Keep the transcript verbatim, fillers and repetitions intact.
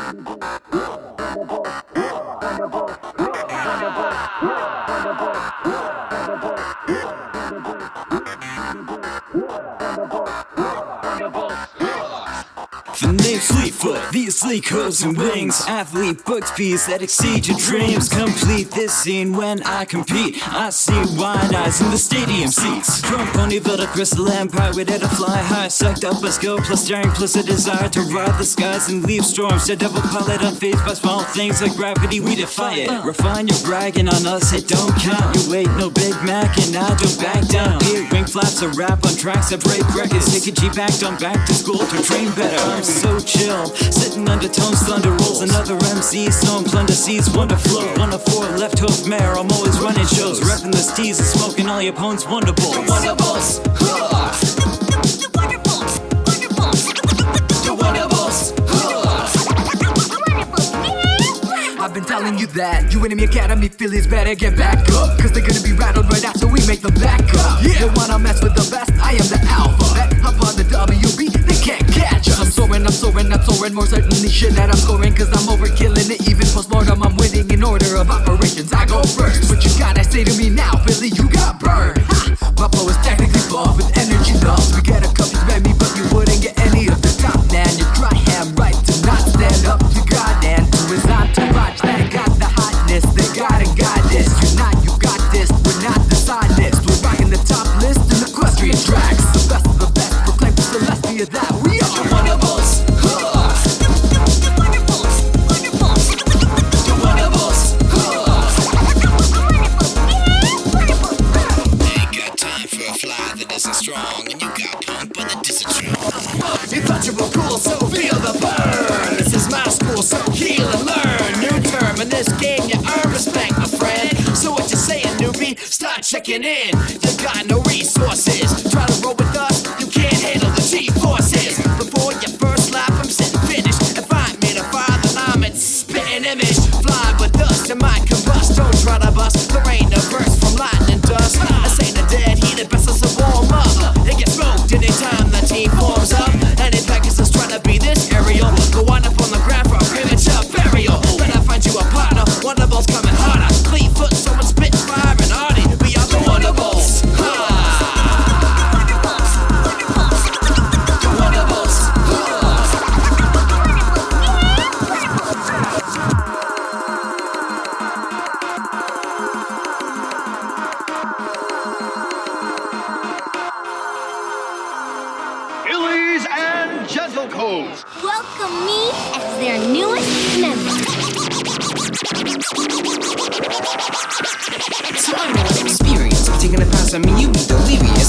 The name's Fleetfoot, these sleek hooves and wings. Athlete booked beats that exceed your dreams. Complete this scene when I compete. I see wide eyes in the stadium seats. From Ponyville to Crystal Empire, we're there to fly high. Sucked up a skill plus daring plus a desire to ride the skies and leave storms. The double pilot unfazed by small things like gravity, we defy it. Refine your bragging on us, it don't count. You ain't no Big Mac and I don't back down. Here, wing flaps a rap on tracks that break records. Take a G back, done back to school to train better. I'm so chill, sitting undertones, thunder rolls. Another M C, song plunder seeds, wonder flow. One of four, left hoof mare, I'm always running shows. Repping the steez and smoking all your opponents' wonder balls. Wonder balls, huh. The wonder balls, wonder balls. The wonder balls, huh. I've been telling you that you enemy academy affiliates better get back up, cause they're gonna be rattled right after we make them back up. Yeah. They wanna mess with the best, I am the alphabet. Up on the W B, they can't catch us. I'm soaring, I'm soaring, I'm soaring. More certainly shit that I'm scoring, cause I'm overkilling it. Even post-mortem, I'm winning in order of operations. I go first. What you gotta say to me now, Philly, you got burned. Ha! My flow is technically buff with energy loves. We get a cup, you spend me, but you wouldn't get any of the top, man. You try ham right to not stand up to God and to his entourage. They got the hotness, they gotta guide this. You're not, you got this, we're not the side list. We're rocking the top list in equestrian tracks. The best of the best, proclaim to Celestia that we are The wonder balls, huh. The wonder balls, wonder balls. The wonder balls, huh. Ain't got time for a fly that isn't strong, and you got punk but it isn't true. You thought you were cool, so feel the burn. This is my school, so heal and learn. New term in this game, you earn respect, my friend. So what you saying, newbie? Start checking in. You got no resources. Try to roll with us, you can't handle the G-forces. Before your first lap, I'm sitting finished. If I made a fire, then I'm in spitting image. Fly with us, you might combust. Don't try to bust. There ain't a verse from lightning dust. This ain't a dead heat, it best us to warm up. It gets smoked anytime the team forms up. Any Pegasus trying to be this aerial. Go on up on the ground for a premature burial. Better find you a partner. Wonder balls coming harder. Clean foot, someone spit fire and hardy. We are the wonder balls. Fillies and Gentlecoats, Welcome me as their newest member. So I know an experience of taking a pass on me, you be delirious.